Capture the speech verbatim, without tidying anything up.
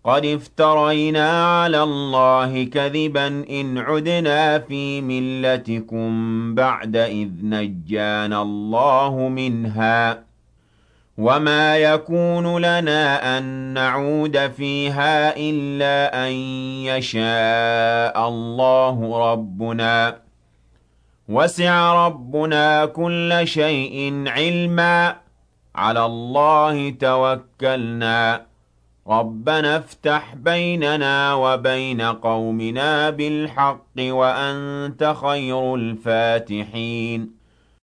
قَدِ افْتَرَيْنَا عَلَى اللَّهِ كَذِبًا إِنْ عُدْنَا فِي مِلَّتِكُم بَعْدَ إِذْ نَجَّانَا اللَّهُ مِنْهَا ۚ وَمَا يَكُونُ لَنَا أَن نَّعُودَ فِيهَا إِلَّا أَن يَشَاءَ اللَّهُ رَبُّنَا ۚ وَسِعَ رَبُّنَا كُلَّ شَيْءٍ عِلْمًا ۚ عَلَى اللَّهِ تَوَكَّلْنَا. رَبَّنَا افْتَحْ بَيْنَنَا وَبَيْنَ قَوْمِنَا بِالْحَقِّ وَأَنتَ خَيْرُ الْفَاتِحِينَ